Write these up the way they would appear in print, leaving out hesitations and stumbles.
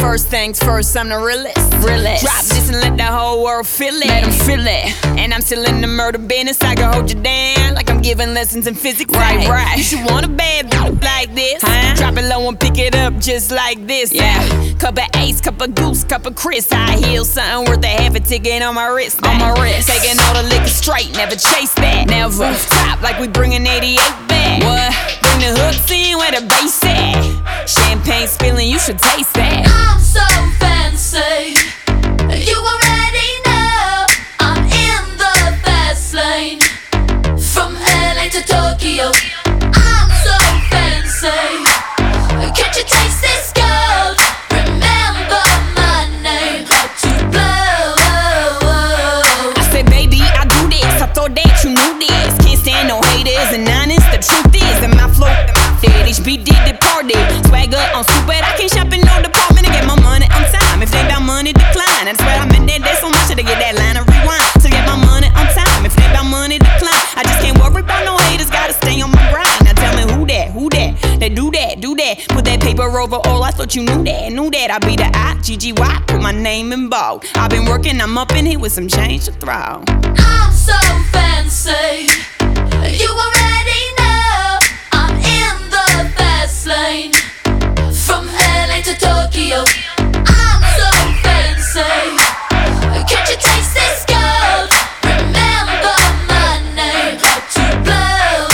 First things first, I'm the realest. Drop this and let the whole world feel it. Let them feel it. And I'm still in the murder business. I can hold you down like I'm giving lessons in physics. Right. You should want a bad bitch like this. Drop it low and pick it up just like this. Cup of Ace, cup of Goose, cup of Chris. High heels, something worth a half a ticket on my wrist. Taking all the liquor straight, never chase that. Never top like we bringing 88 back. What? Bring the hooks in where the bass at. Champagne spilling, you should taste that. I'm so fancy, you already know. I'm in the fast lane, from LA to Tokyo. I'm so fancy, can't you taste this gold? Remember my name, how to blow. I said, baby, I do this. I thought that you knew this. Can't stand no haters and honest. The truth is, in my flow, HB did the party. Swagger on stupid, I can't shop in no department to get my money on time. If they about money, decline. That's where I'm in that so much to get that line of rewind. To get my money on time. If they about money, decline. I just can't worry about no haters, gotta stay on my grind. Now tell me who that? They do that. Put that paper over all, I thought you knew that. I be the I-G-G-Y, put my name in bold. I've been working, I'm up in here with some change to throw. I'm so fancy, you already know. I'm in the fast lane, from LA to Tokyo. I'm so fancy, can't you taste this gold? Remember my name, how to blow.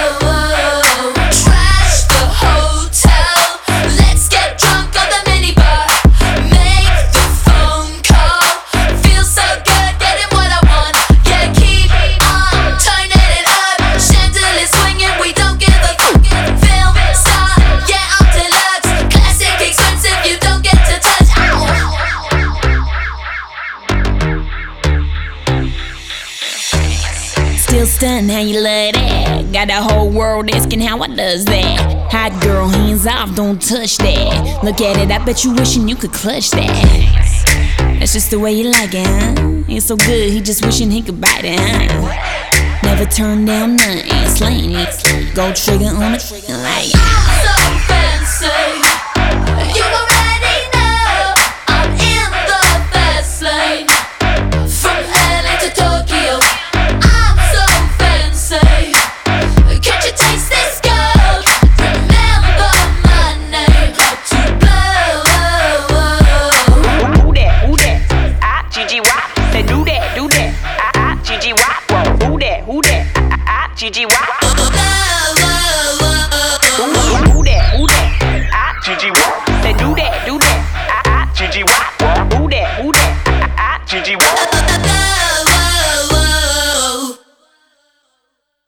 Trash the hotel, let's get drunk on the minibar. Make the phone call, feel so good getting what I want. Yeah, keep on turning it up, chandelier swinging, we don't give a fuck. Film star, yeah, I'm deluxe, classic expensive, you don't get to touch. Still stunned how you love that. Got the whole world asking how I does that. Hot girl, hands off, don't touch that. Look at it, I bet you wishing you could clutch that. That's just the way you like it, huh? It's so good, he just wishing he could bite it, huh? Never turn down nothing, slaying it. Go trigger on it, like I'm so fancy, you already know. I'm in the fast lane, from LA to Tokyo. I'm so fancy, can't you taste this gold? Remember my name, how to blow. Who that? I-G-G-Y. They do that. I-G-G-Y. Who that? I-G-G-Y. Who that? I-G-G-Y. They do that. I-G-G-Y. Who that? I-G-G-Y.